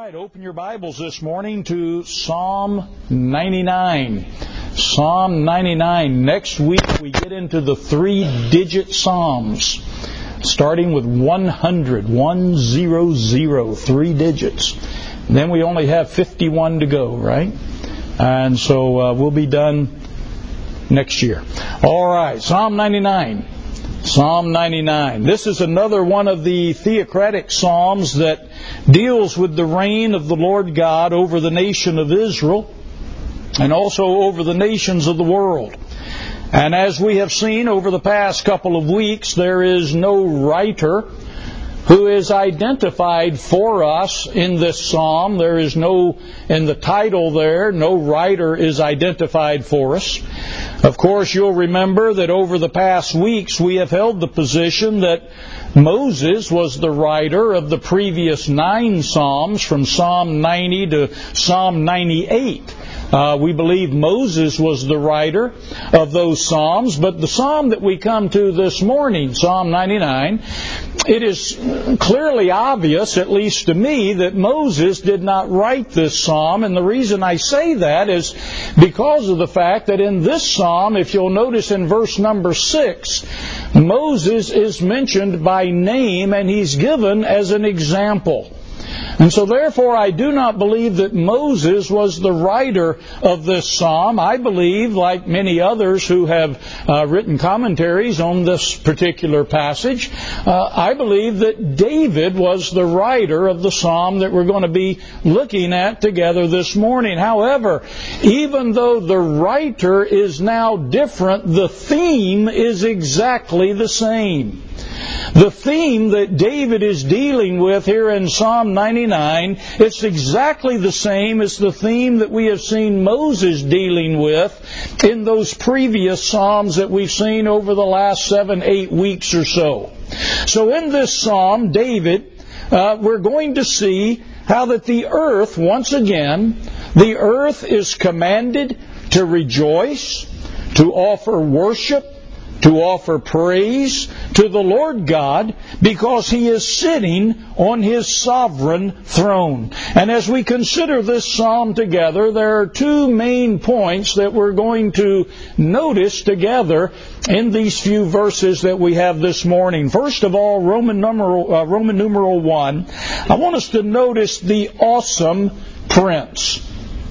right, open your Bibles this morning to Psalm 99. Psalm 99. Next week we get into the three-digit Psalms, starting with 100, 100, three digits. Then we only have 51 to go, right? And so we'll be done next year. All right, Psalm 99. Psalm 99. This is another one of the theocratic psalms that deals with the reign of the Lord God over the nation of Israel and also over the nations of the world. And as we have seen over the past couple of weeks, there is no writer who is identified for us in this psalm. There is no, in the title there, no writer is identified for us. Of course, you'll remember that over the past weeks we have held the position that Moses was the writer of the previous 9 psalms, from Psalm 90 to Psalm 98. We believe Moses was the writer of those psalms, but the psalm that we come to this morning, Psalm 99, it is clearly obvious, at least to me, that Moses did not write this psalm, and the reason I say that is because of the fact that in this psalm, if you'll notice in verse number 6, Moses is mentioned by name and he's given as an example. And so therefore I do not believe that Moses was the writer of this psalm. I believe, like many others who have written commentaries on this particular passage, I believe that David was the writer of the psalm that we're going to be looking at together this morning. However, even though the writer is now different, the theme is exactly the same. The theme that David is dealing with here in Psalm 99, it's exactly the same as the theme that we have seen Moses dealing with in those previous psalms that we've seen over the last 7-8 weeks or so. So in this psalm, David, we're going to see how that the earth, once again, the earth is commanded to rejoice, to offer worship, to offer praise to the Lord God, because He is sitting on His sovereign throne. And as we consider this psalm together, there are 2 main points that we're going to notice together in these few verses that we have this morning. First of all, Roman numeral 1, I want us to notice the awesome prince.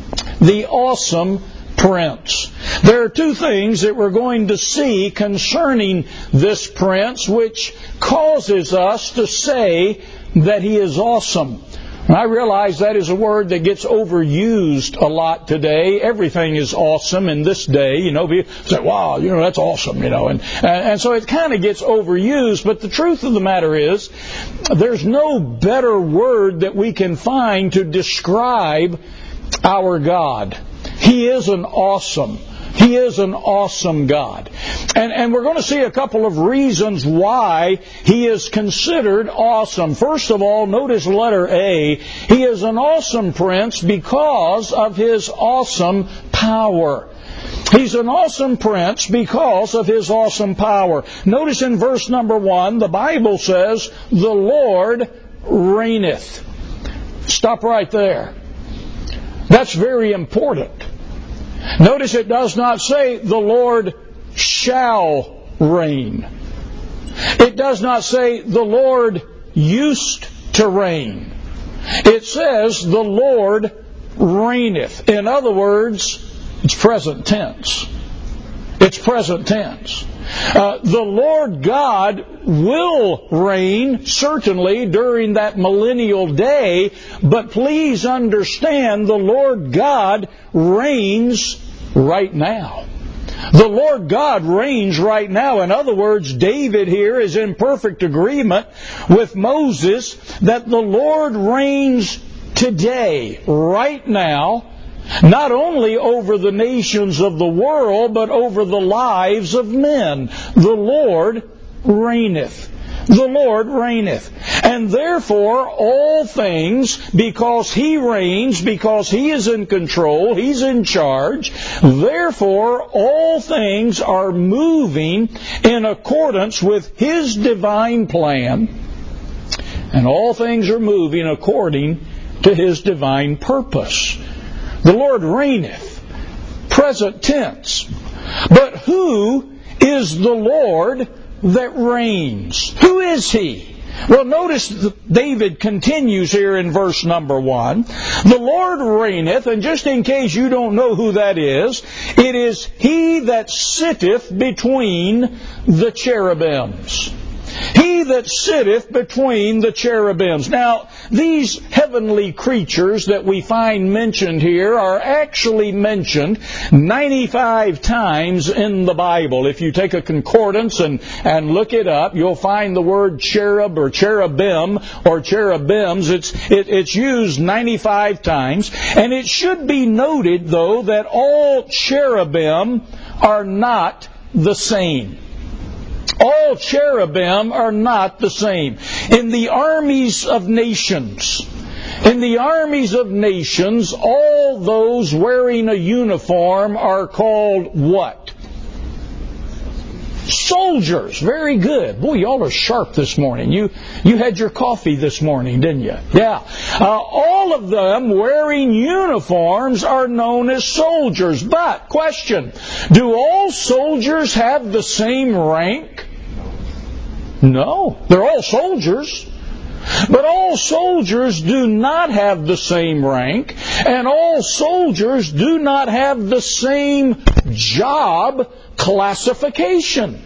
The awesome prince. There are 2 things that we're going to see concerning this prince which causes us to say that he is awesome. And I realize that is a word that gets overused a lot today. Everything is awesome in this day. You know, people say, wow, that's awesome, And so it kind of gets overused. But the truth of the matter is, there's no better word that we can find to describe our God. He is an awesome God. And we're going to see a couple of reasons why He is considered awesome. First of all, notice letter A. He is an awesome prince because of His awesome power. He's an awesome prince because of His awesome power. Notice in verse number 1, the Bible says, the Lord reigneth. Stop right there. That's very important. Notice it does not say the Lord shall reign. It does not say the Lord used to reign. It says the Lord reigneth. In other words, it's present tense. It's present tense. The Lord God will reign, certainly, during that millennial day, but please understand the Lord God reigns right now. The Lord God reigns right now. In other words, David here is in perfect agreement with Moses that the Lord reigns today, right now, not only over the nations of the world, but over the lives of men. The Lord reigneth. The Lord reigneth. And therefore, all things, because He reigns, because He is in control, He's in charge, therefore, all things are moving in accordance with His divine plan, and all things are moving according to His divine purpose. The Lord reigneth, present tense. But who is the Lord that reigns? Who is He? Well, notice David continues here in verse number 1. The Lord reigneth, and just in case you don't know who that is, it is He that sitteth between the cherubims. He that sitteth between the cherubims. Now, these heavenly creatures that we find mentioned here are actually mentioned 95 times in the Bible. If you take a concordance and look it up, you'll find the word cherub or cherubim or cherubims. It's used 95 times. And it should be noted, though, that all cherubim are not the same. All cherubim are not the same. In the armies of nations, all those wearing a uniform are called what? Soldiers. Very good. Boy, y'all are sharp this morning. You had your coffee this morning, didn't you? Yeah. All of them wearing uniforms are known as soldiers. But, question, do all soldiers have the same rank? No. They're all soldiers. But all soldiers do not have the same rank, and all soldiers do not have the same job classification.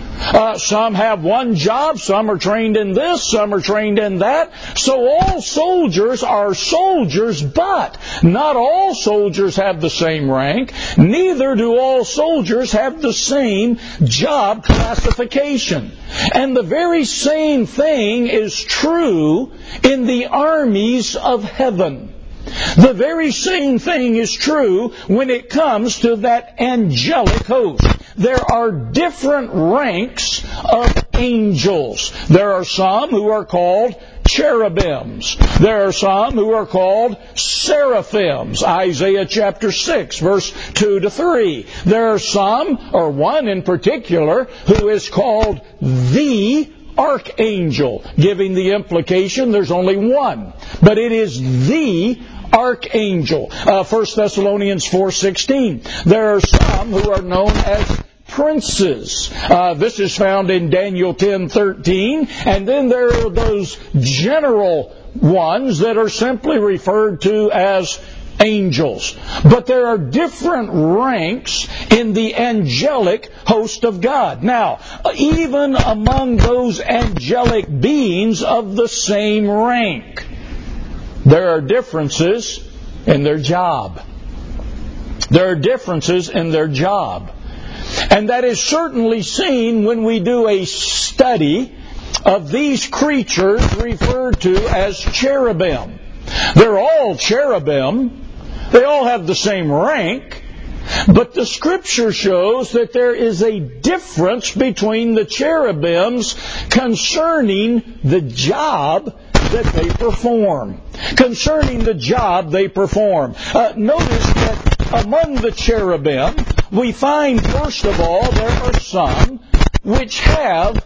Some have one job, some are trained in this, some are trained in that. So all soldiers are soldiers, but not all soldiers have the same rank. Neither do all soldiers have the same job classification. And the very same thing is true in the armies of heaven. The very same thing is true when it comes to that angelic host. There are different ranks of angels. There are some who are called cherubims. There are some who are called seraphims. Isaiah chapter 6, verse 2 to 3. There are some, or one in particular, who is called the archangel, giving the implication there's only one. But it is the archangel. 1 Thessalonians 4:16. There are some who are known as princes. This is found in Daniel 10:13. And then there are those general ones that are simply referred to as angels. But there are different ranks in the angelic host of God. Now, even among those angelic beings of the same rank, there are differences in their job. There are differences in their job. And that is certainly seen when we do a study of these creatures referred to as cherubim. They're all cherubim. They all have the same rank. But the Scripture shows that there is a difference between the cherubims concerning the job that they perform. Concerning the job they perform. Notice that among the cherubim, we find, first of all, there are some which have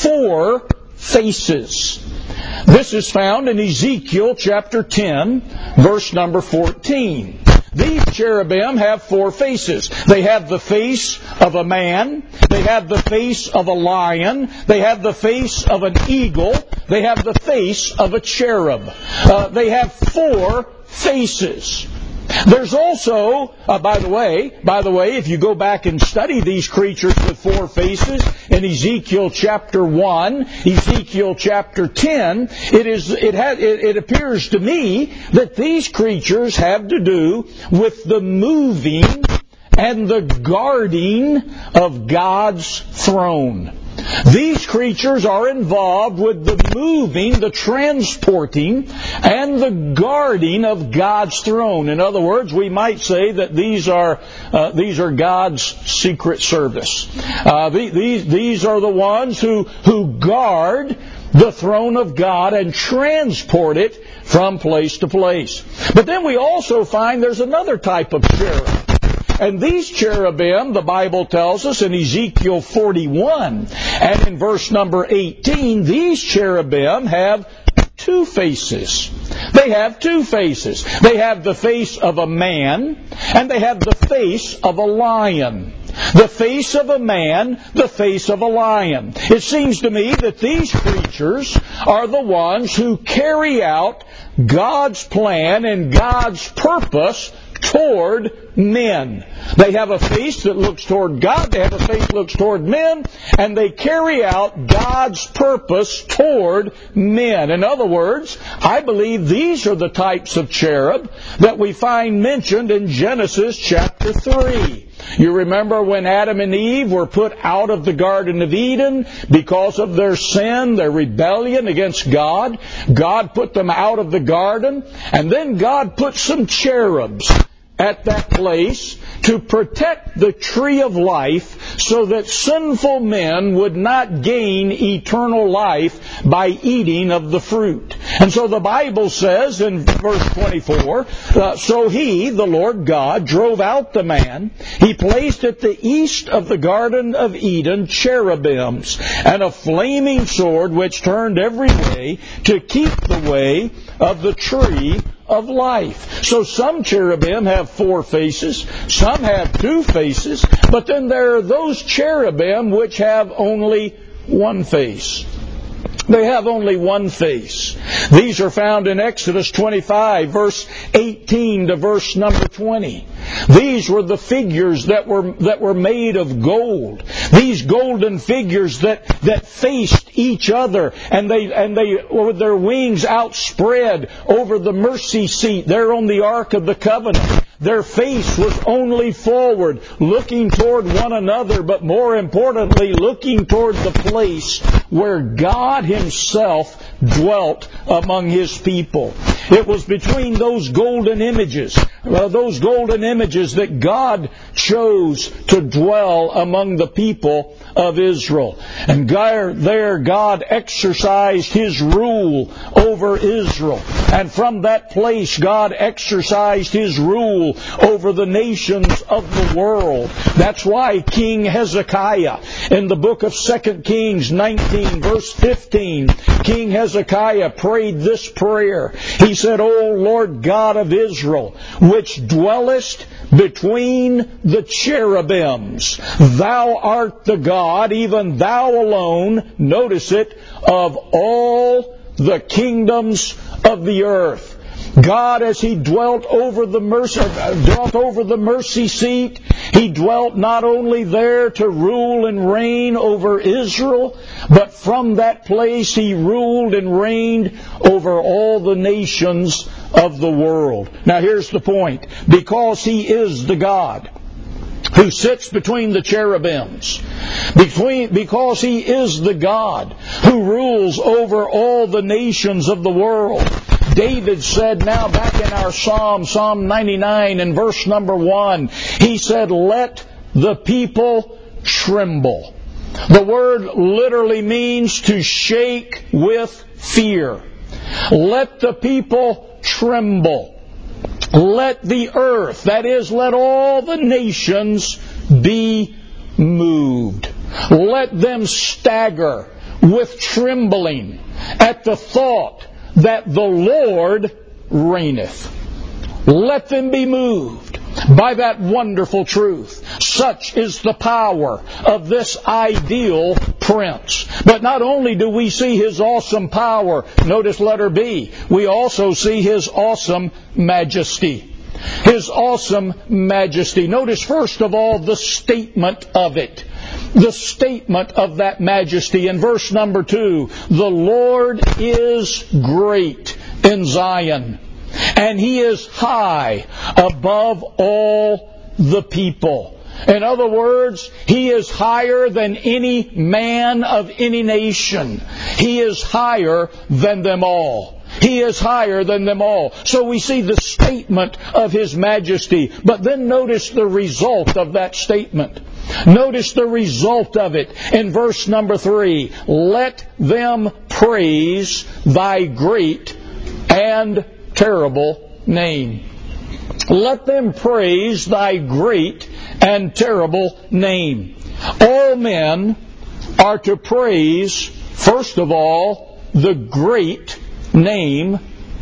4 faces. This is found in Ezekiel chapter 10, verse number 14. These cherubim have 4 faces. They have the face of a man. They have the face of a lion. They have the face of an eagle. They have the face of a cherub. They have 4 faces. There's also, by the way, if you go back and study these creatures with 4 faces in Ezekiel chapter 1, Ezekiel chapter 10, it appears to me that these creatures have to do with the moving and the guarding of God's throne. These creatures are involved with the moving, the transporting, and the guarding of God's throne. In other words, we might say that these are God's secret service. These are the ones who guard the throne of God and transport it from place to place. But then we also find there's another type of cherub. And these cherubim, the Bible tells us in Ezekiel 41 and in verse number 18, these cherubim have 2 faces. They have two faces. They have the face of a man, and they have the face of a lion. The face of a man, the face of a lion. It seems to me that these creatures are the ones who carry out God's plan and God's purpose toward men. They have a face that looks toward God, they have a face that looks toward men, and they carry out God's purpose toward men. In other words, I believe these are the types of cherub that we find mentioned in Genesis chapter 3. You remember when Adam and Eve were put out of the Garden of Eden because of their sin, their rebellion against God. God put them out of the garden, and then God put some cherubs at that place to protect the tree of life so that sinful men would not gain eternal life by eating of the fruit. And so the Bible says in verse 24, so he, the Lord God, drove out the man. He placed at the east of the Garden of Eden cherubims and a flaming sword which turned every way to keep the way of the tree of life. So some cherubim have 4 faces, some have 2 faces, but then there are those cherubim which have only 1 face. They have only 1 face. These are found in Exodus 25, verse 18 to verse number 20. These were the figures that were made of gold. These golden figures that faced each other, and they with their wings outspread over the mercy seat there on the Ark of the Covenant. Their face was only forward, looking toward one another, but more importantly, looking toward the place where God Himself dwelt among His people. It was between those golden images that God chose to dwell among the people of Israel. And there God exercised His rule over Israel. And from that place God exercised His rule over the nations of the world. That's why King Hezekiah, in the book of 2 Kings 19 verse 15, King Hezekiah prayed this prayer. He said, O Lord God of Israel, which dwellest between the cherubims, Thou art the God, even Thou alone, notice it, of all the kingdoms of the earth. God, as He dwelt over the mercy seat, He dwelt not only there to rule and reign over Israel, but from that place He ruled and reigned over all the nations of the world. Now here's the point. Because He is the God who sits between the cherubims, because He is the God who rules over all the nations of the world, David said now back in our Psalm 99 and verse number 1, he said, let the people tremble. The word literally means to shake with fear. Let the people tremble. Let the earth, that is, let all the nations be moved. Let them stagger with trembling at the thought that the Lord reigneth. Let them be moved by that wonderful truth. Such is the power of this ideal prince. But not only do we see His awesome power, notice letter B, we also see His awesome majesty. His awesome majesty. Notice first of all the statement of it. The statement of that majesty in verse number 2. The Lord is great in Zion, and He is high above all the people. In other words, He is higher than any man of any nation. He is higher than them all. He is higher than them all. So we see the statement of His majesty. But then notice the result of that statement. Notice the result of it in verse number 3. Let them praise Thy great and terrible name. Let them praise Thy great and terrible name. All men are to praise, first of all, the great name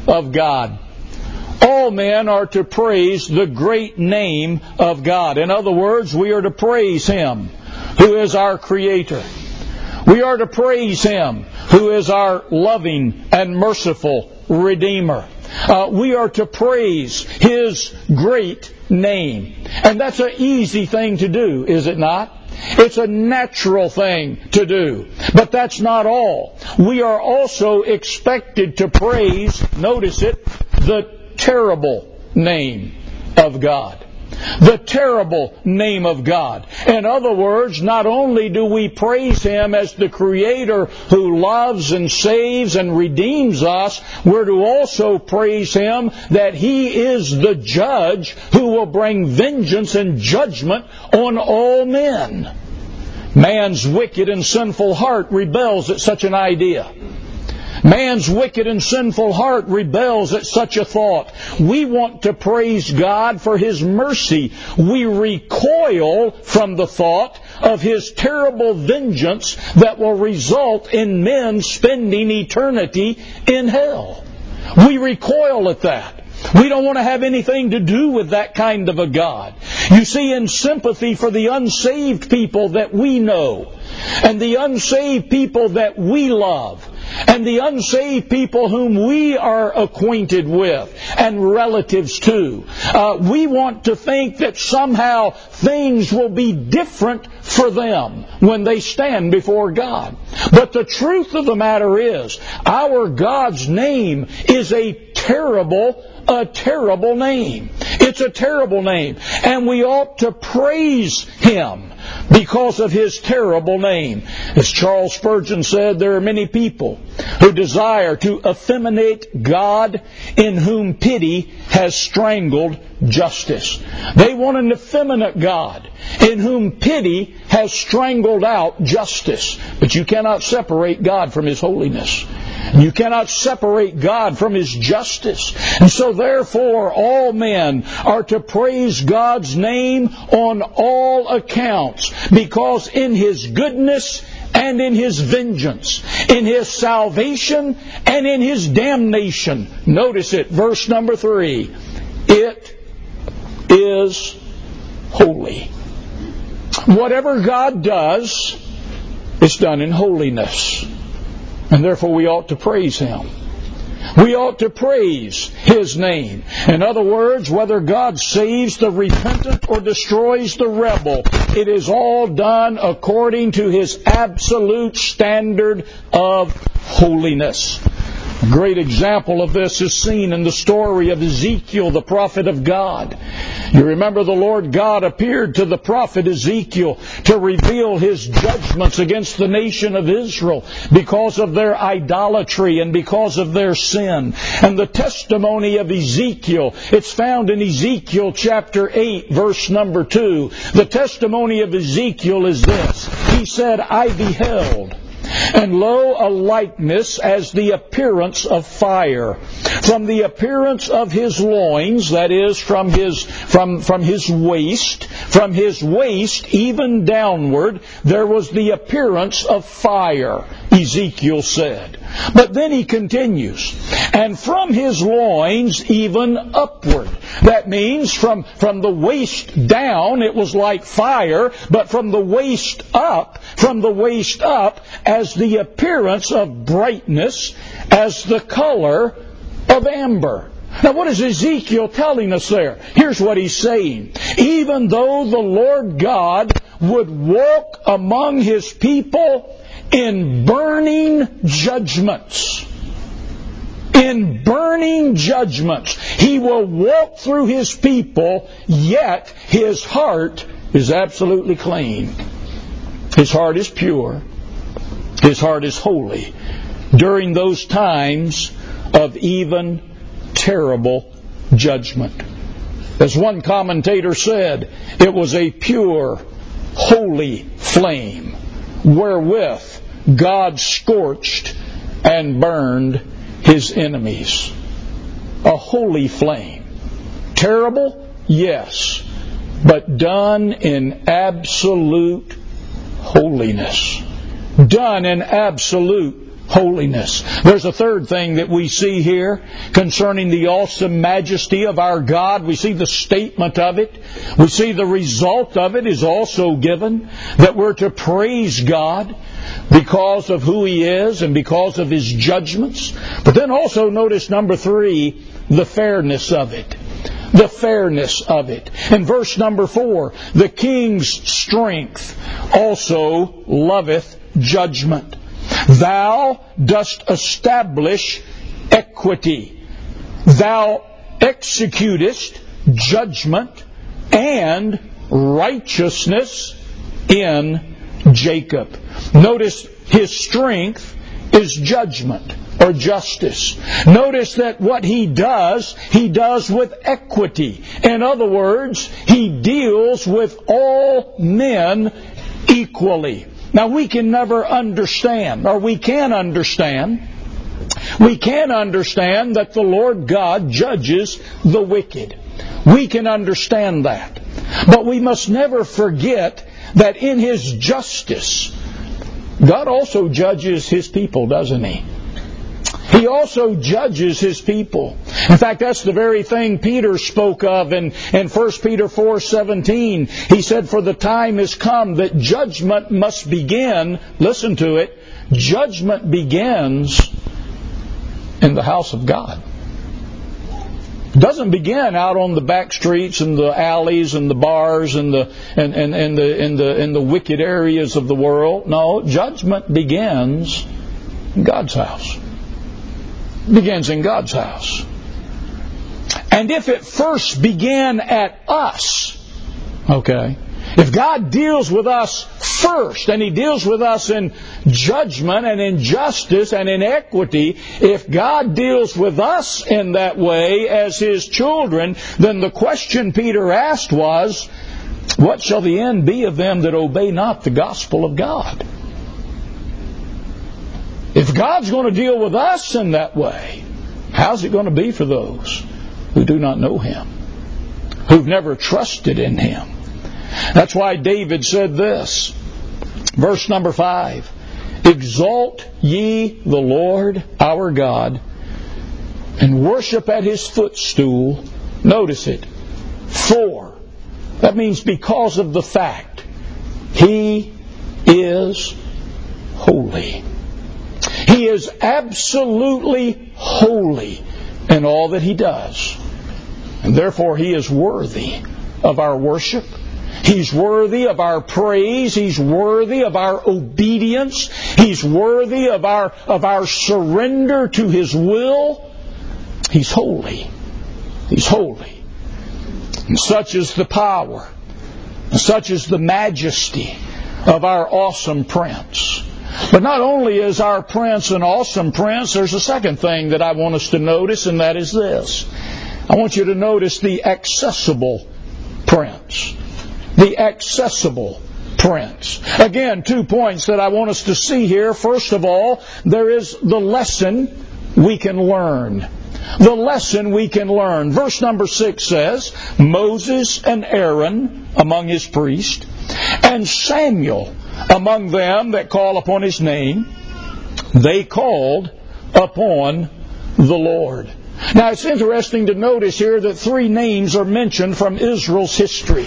of God. All men are to praise the great name of God. In other words, we are to praise Him who is our Creator. We are to praise Him who is our loving and merciful Redeemer. We are to praise His great name. And that's an easy thing to do, is it not? It's a natural thing to do. But that's not all. We are also expected to praise, notice it, the terrible name of God. The terrible name of God. In other words, not only do we praise Him as the Creator who loves and saves and redeems us, we're to also praise Him that He is the judge who will bring vengeance and judgment on all men. Man's wicked and sinful heart rebels at such an idea. Man's wicked and sinful heart rebels at such a thought. We want to praise God for His mercy. We recoil from the thought of His terrible vengeance that will result in men spending eternity in hell. We recoil at that. We don't want to have anything to do with that kind of a God. You see, in sympathy for the unsaved people that we know, and the unsaved people that we love, and the unsaved people whom we are acquainted with and relatives to, we want to think that somehow things will be different for them when they stand before God. But the truth of the matter is, our God's name is a terrible name. It's a terrible name. And we ought to praise Him because of His terrible name. As Charles Spurgeon said, there are many people who desire to effeminate God, in whom pity has strangled justice. They want an effeminate God, in whom pity has strangled out justice. But you cannot separate God from His holiness. You cannot separate God from His justice. And so therefore all men are to praise God's name on all accounts, because in His goodness and in His vengeance, in His salvation and in His damnation. Notice it, verse number 3. It is holy. Whatever God does is done in holiness. And therefore we ought to praise Him. We ought to praise His name. In other words, whether God saves the repentant or destroys the rebel, it is all done according to His absolute standard of holiness. A great example of this is seen in the story of Ezekiel, the prophet of God. You remember the Lord God appeared to the prophet Ezekiel to reveal His judgments against the nation of Israel because of their idolatry and because of their sin. And the testimony of Ezekiel, it's found in Ezekiel chapter 8, verse number 2. The testimony of Ezekiel is this. He said, I beheld, and lo, a likeness as the appearance of fire. From the appearance of his loins, that is, from his waist even downward, there was the appearance of fire, Ezekiel said. But then he continues, and from his loins even upward. That means from the waist down it was like fire, but from the waist up, as the appearance of brightness, as the color of amber. Now what is Ezekiel telling us there? Here's what he's saying. Even though the Lord God would walk among His people in burning judgments, He will walk through His people, yet His heart is absolutely clean. His heart is pure. His heart is holy. During those times of even terrible judgment. As one commentator said, it was a pure, holy flame wherewith God scorched and burned His enemies. A holy flame. Terrible? Yes. But done in absolute holiness. Done in absolute holiness. There's a third thing that we see here concerning the awesome majesty of our God. We see the statement of it. We see the result of it is also given, that we're to praise God because of who He is and because of His judgments. But then also notice number 3, the fairness of it. The fairness of it. In verse number 4, the king's strength also loveth judgment. Thou dost establish equity. Thou executest judgment and righteousness in Jacob. Notice his strength is judgment or justice. Notice that what he does with equity. In other words, he deals with all men equally. Now we can never understand, or we can understand that the Lord God judges the wicked. We can understand that. But we must never forget that in His justice, God also judges His people, doesn't He? He also judges His people. In fact, that's the very thing Peter spoke of in 1 Peter 4:17. He said, for the time has come that judgment must begin. Listen to it. Judgment begins in the house of God. It doesn't begin out on the back streets and the alleys and the bars and the wicked areas of the world. No, judgment begins in God's house. Begins in God's house. And if it first began at us, okay, if God deals with us first, and He deals with us in judgment and in justice and in equity, if God deals with us in that way as His children, then the question Peter asked was, what shall the end be of them that obey not the gospel of God? If God's going to deal with us in that way, how's it going to be for those who do not know Him, who've never trusted in Him? That's why David said this, verse number 5, exalt ye the Lord our God, and worship at His footstool. Notice it, for, that means because of the fact, He is holy. He is absolutely holy in all that He does. And therefore He is worthy of our worship. He's worthy of our praise. He's worthy of our obedience. He's worthy of our surrender to His will. He's holy. He's holy. And such is the power, and such is the majesty of our awesome Prince. But not only is our Prince an awesome Prince, there's a second thing that I want us to notice, and that is this. I want you to notice the accessible Prince. The accessible Prince. Again, 2 points that I want us to see here. First of all, there is the lesson we can learn. The lesson we can learn. Verse number 6 says, Moses and Aaron among his priests, and Samuel among them that call upon His name, they called upon the Lord. Now it's interesting to notice here that 3 names are mentioned from Israel's history.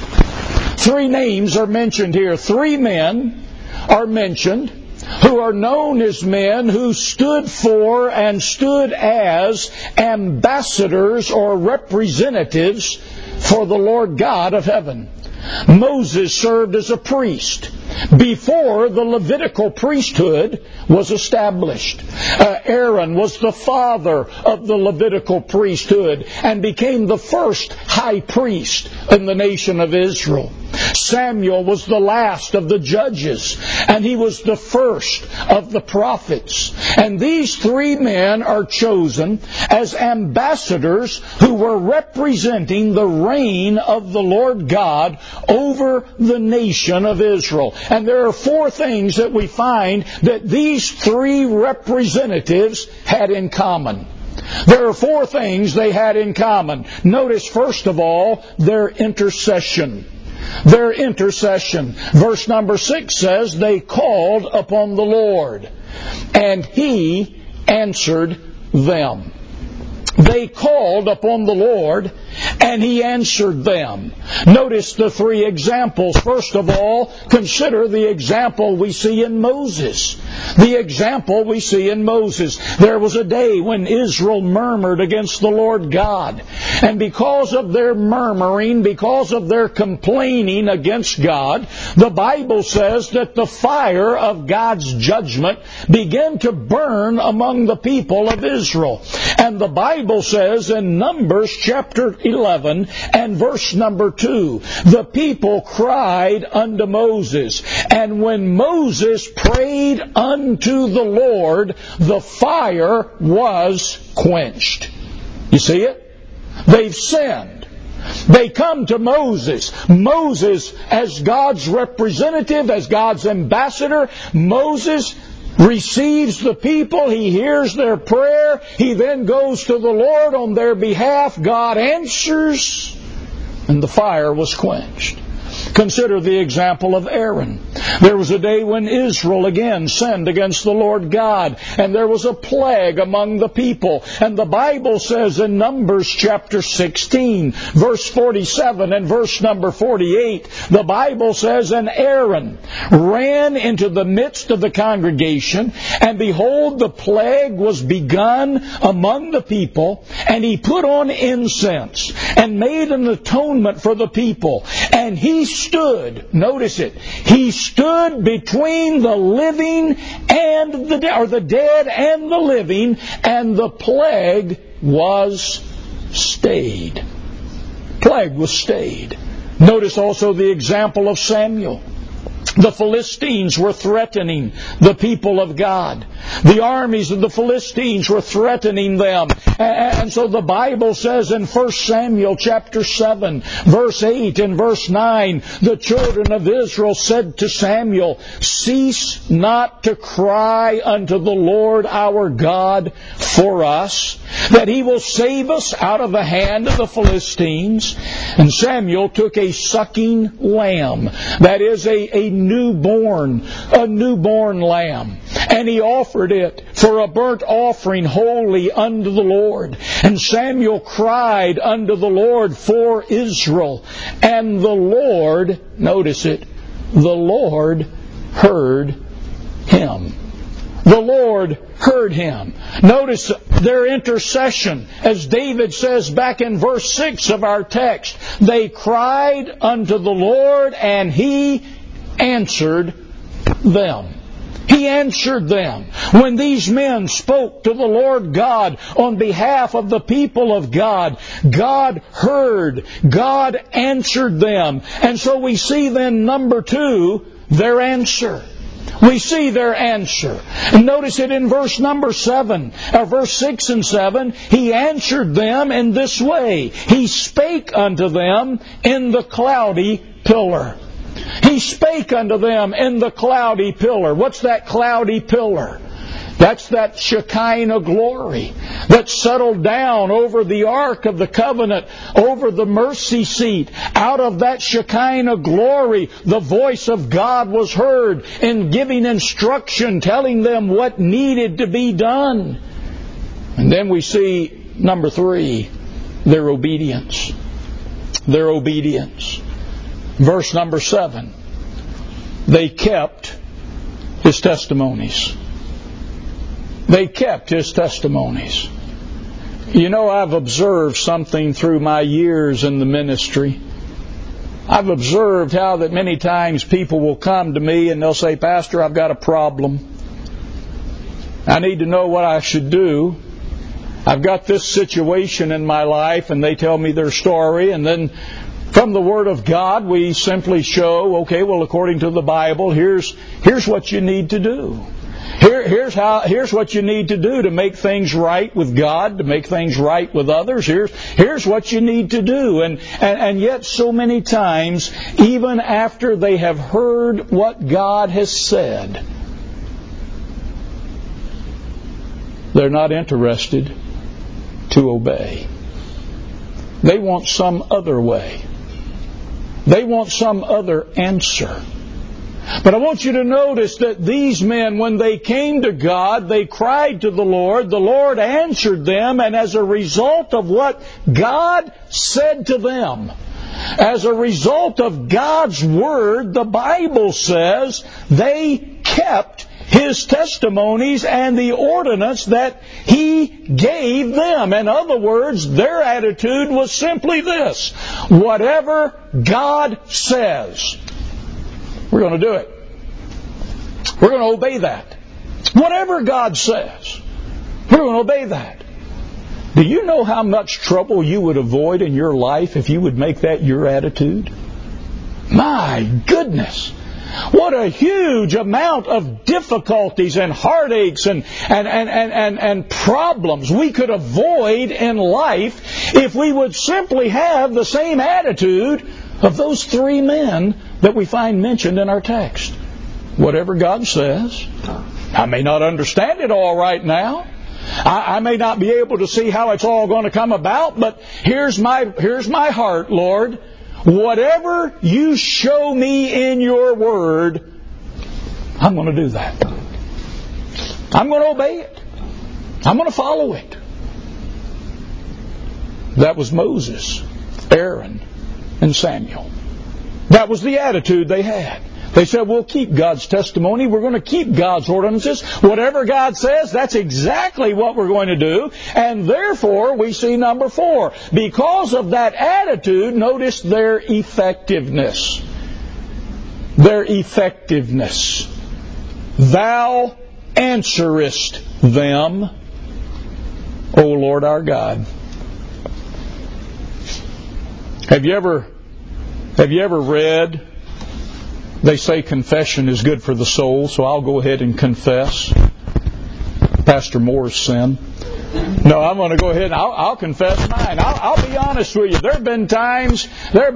3 names are mentioned here. 3 men are mentioned who are known as men who stood for and stood as ambassadors or representatives for the Lord God of heaven. Moses served as a priest before the Levitical priesthood was established. Aaron was the father of the Levitical priesthood and became the first high priest in the nation of Israel. Samuel was the last of the judges, and he was the first of the prophets. And these 3 men are chosen as ambassadors who were representing the reign of the Lord God over the nation of Israel. And there are 4 things that we find that these 3 representatives had in common. There are 4 things they had in common. Notice, first of all, their intercession. Their intercession. Verse number 6 says, they called upon the Lord. and He answered them. They called upon the Lord, and He answered them. Notice the three examples. First of all, consider the example we see in Moses. The example we see in Moses. There was a day when Israel murmured against the Lord God. And because of their murmuring, because of their complaining against God, the Bible says that the fire of God's judgment began to burn among the people of Israel. And the Bible says in Numbers chapter 11 and verse number 2, the people cried unto Moses. And when Moses prayed unto the Lord, the fire was quenched. You see it? They've sinned. They come to Moses. Moses, as God's representative, as God's ambassador, Moses receives the people. He hears their prayer. He then goes to the Lord on their behalf. God answers, and the fire was quenched. Consider the example of Aaron. There was a day when Israel again sinned against the Lord God, and there was a plague among the people. And the Bible says in Numbers chapter 16, verse 47 and verse number 48, the Bible says, and Aaron ran into the midst of the congregation, and behold, the plague was begun among the people, and he put on incense and made an atonement for the people. And he stood, notice it, he stood between the living and the dead, or the dead and the living, and the plague was stayed. Plague was stayed. Notice also the example of Samuel. The Philistines were threatening the people of God. The armies of the Philistines were threatening them. And so the Bible says in 1 Samuel chapter 7, verse 8 and verse 9, the children of Israel said to Samuel, cease not to cry unto the Lord our God for us, that He will save us out of the hand of the Philistines. And Samuel took a sucking lamb, that is a newborn lamb, and he offered it for a burnt offering wholly unto the Lord. And Samuel cried unto the Lord for Israel, and the Lord, notice it, the Lord heard him. The Lord heard him. Notice their intercession, as David says back in verse 6 of our text. They cried unto the Lord, and He answered them. He answered them. When these men spoke to the Lord God on behalf of the people of God, God heard. God answered them. And so we see then, number 2, their answer. We see their answer. And notice it in verse number 7, or verse 6 and 7. He answered them in this way. He spake unto them in the cloudy pillar. He spake unto them in the cloudy pillar. What's that cloudy pillar? That's that Shekinah glory that settled down over the Ark of the Covenant, over the mercy seat. Out of that Shekinah glory, the voice of God was heard in giving instruction, telling them what needed to be done. And then we see, number 3, their obedience. Their obedience. Verse number 7. They kept His testimonies. They kept His testimonies. You know, I've observed something through my years in the ministry. I've observed how that many times people will come to me and they'll say, Pastor, I've got a problem. I need to know what I should do. I've got this situation in my life, and they tell me their story, and then from the Word of God we simply show, okay, well, according to the Bible, here's what you need to do. Here's what you need to do to make things right with God, to make things right with others. Here's what you need to do. And yet so many times, even after they have heard what God has said, they're not interested to obey. They want some other way. They want some other answer. But I want you to notice that these men, when they came to God, they cried to the Lord answered them, and as a result of what God said to them, as a result of God's Word, the Bible says they kept His testimonies and the ordinance that He gave them. In other words, their attitude was simply this: whatever God says, we're going to do it. We're going to obey that. Whatever God says, we're going to obey that. Do you know how much trouble you would avoid in your life if you would make that your attitude? My goodness! What a huge amount of difficulties and heartaches and problems we could avoid in life if we would simply have the same attitude of those three men that we find mentioned in our text. Whatever God says. I may not understand it all right now. I may not be able to see how it's all going to come about, but here's my heart, Lord. Whatever you show me in your Word, I'm going to do that. I'm going to obey it. I'm going to follow it. That was Moses, Aaron, and Samuel. That was the attitude they had. They said, we'll keep God's testimony. We're going to keep God's ordinances. Whatever God says, that's exactly what we're going to do. And therefore, we see number 4. Because of that attitude, notice their effectiveness. Their effectiveness. Thou answerest them, O Lord our God. Have you ever read? They say confession is good for the soul, so I'll go ahead and confess Pastor Moore's sin. No, I'm going to go ahead and I'll confess mine. I'll be honest with you. There have been times,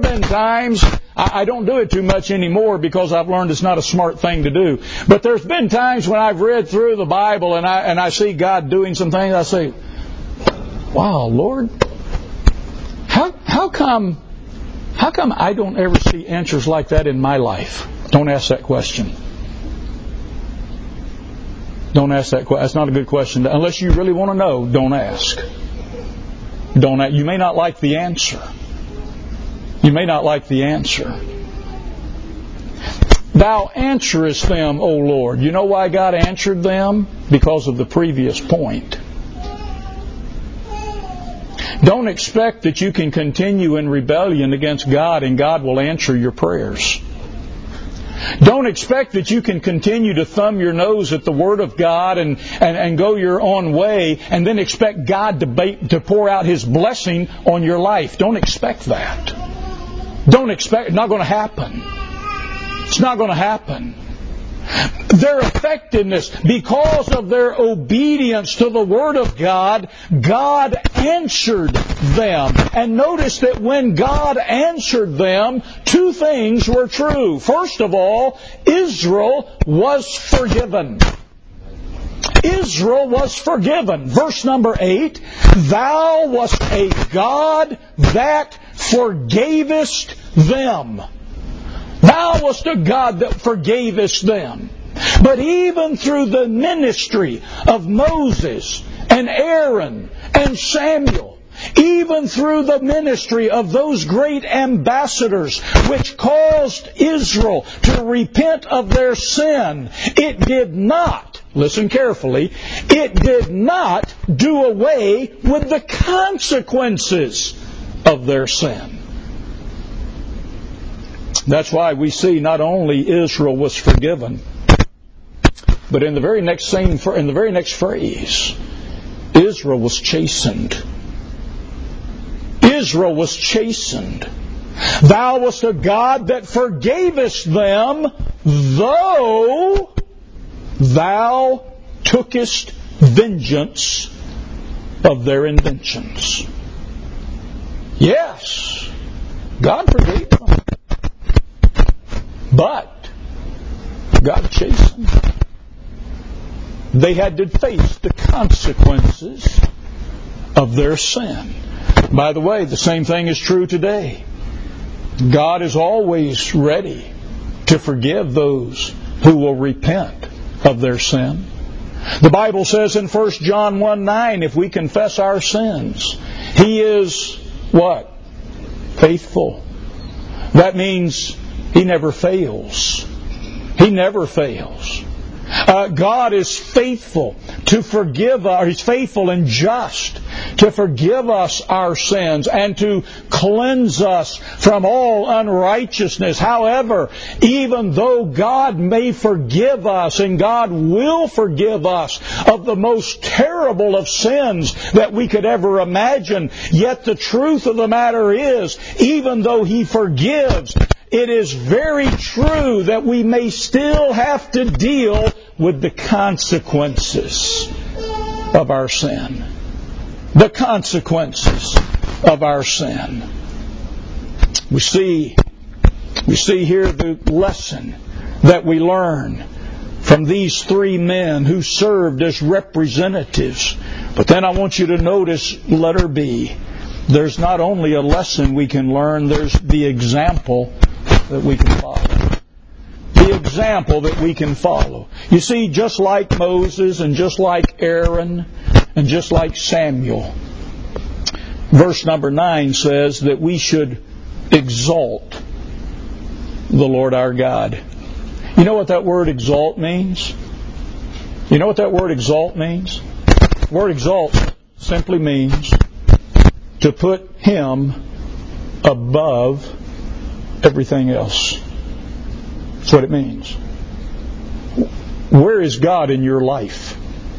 I don't do it too much anymore because I've learned it's not a smart thing to do. But there's been times when I've read through the Bible and I see God doing some things, I say, wow, Lord, how come I don't ever see answers like that in my life? Don't ask that question. Don't ask that question. That's not a good question. Unless you really want to know, don't ask. Don't ask. You may not like the answer. You may not like the answer. Thou answerest them, O Lord. You know why God answered them? Because of the previous point. Don't expect that you can continue in rebellion against God and God will answer your prayers. Don't expect that you can continue to thumb your nose at the Word of God and go your own way and then expect God to pour out His blessing on your life. Don't expect that. It's not going to happen. It's not going to happen. Their effectiveness, because of their obedience to the Word of God, God answered them. And notice that when God answered them, 2 things were true. First of all, Israel was forgiven. Israel was forgiven. Verse number 8, Thou wast a God that forgavest them. Thou wast a God that forgavest them. But even through the ministry of Moses and Aaron and Samuel, even through the ministry of those great ambassadors which caused Israel to repent of their sin, it did not, listen carefully, it did not do away with the consequences of their sin. That's why we see not only Israel was forgiven, but in the very next phrase, Israel was chastened. Israel was chastened. Thou wast a God that forgavest them, though thou tookest vengeance of their inventions. Yes, God forgave them. But God chastened. They had to face the consequences of their sin. By the way, the same thing is true today. God is always ready to forgive those who will repent of their sin. The Bible says in 1 John 1:9, if we confess our sins, He is what? Faithful. That means He never fails. He never fails. God is faithful to forgive us. He's faithful and just to forgive us our sins and to cleanse us from all unrighteousness. However, even though God may forgive us and God will forgive us of the most terrible of sins that we could ever imagine, yet the truth of the matter is, even though He forgives, it is very true that we may still have to deal with the consequences of our sin. The consequences of our sin. We see here the lesson that we learn from these three men who served as representatives. But then I want you to notice letter B. There's not only a lesson we can learn, there's the example that we can follow. The example that we can follow. You see, just like Moses and just like Aaron and just like Samuel, verse number 9 says that we should exalt the Lord our God. You know what that word exalt means? You know what that word exalt means? The word exalt simply means to put Him above everything else. That's what it means. Where is God in your life?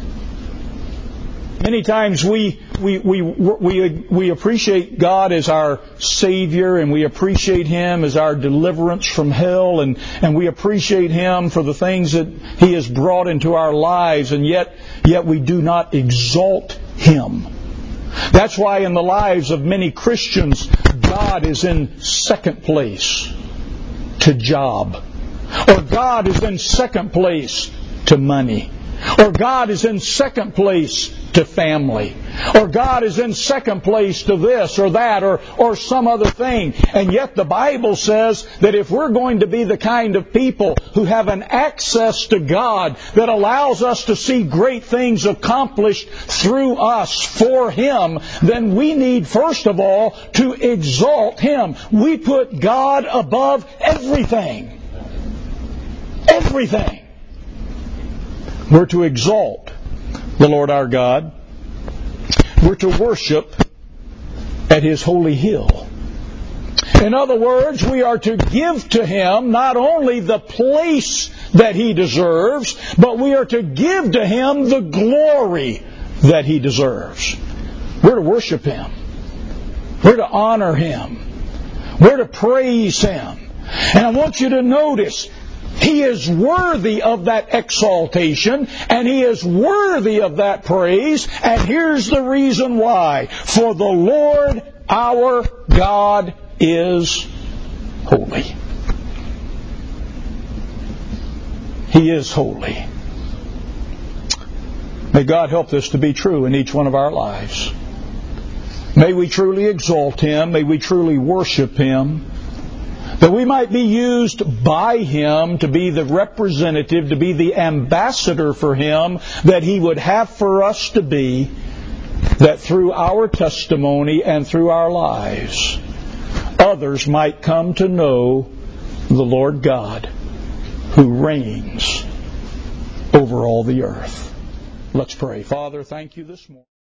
Many times we appreciate God as our Savior, and we appreciate Him as our deliverance from hell, and we appreciate Him for the things that He has brought into our lives, and yet we do not exalt Him. That's why in the lives of many Christians, God is in second place to job. Or God is in second place to money. Or God is in second place to family. Or God is in second place to this or that or some other thing. And yet the Bible says that if we're going to be the kind of people who have an access to God that allows us to see great things accomplished through us for Him, then we need first of all to exalt Him. We put God above everything. Everything. We're to exalt the Lord our God. We're to worship at His holy hill. In other words, we are to give to Him not only the place that He deserves, but we are to give to Him the glory that He deserves. We're to worship Him. We're to honor Him. We're to praise Him. And I want you to notice, He is worthy of that exaltation, and He is worthy of that praise, and here's the reason why. For the Lord our God is holy. He is holy. May God help this to be true in each one of our lives. May we truly exalt Him. May we truly worship Him. That we might be used by Him to be the representative, to be the ambassador for Him that He would have for us to be, that through our testimony and through our lives, others might come to know the Lord God who reigns over all the earth. Let's pray. Father, thank You this morning.